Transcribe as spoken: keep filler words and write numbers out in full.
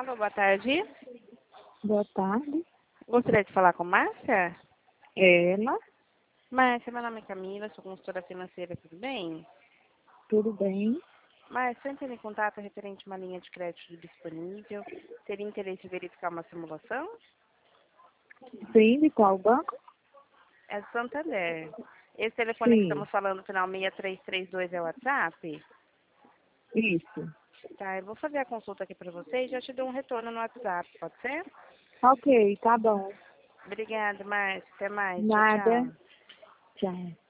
Alô, boa tarde. Boa tarde. Gostaria de falar com Márcia? Ela, Márcia, meu nome é Camila, sou consultora financeira, tudo bem? tudo bem? Márcia, eu entrei em contato referente a uma linha de crédito disponível. Teria interesse em verificar uma simulação? Sim, de qual banco? É do Santander. Esse telefone que Sim, estamos falando, final seis três três dois, é o WhatsApp? isso. Tá, eu vou fazer a consulta aqui para você e já te dou um retorno no WhatsApp, pode ser? Ok, tá bom. Obrigada, Márcia. Até mais. Tchau, Nada. tchau. Tchau.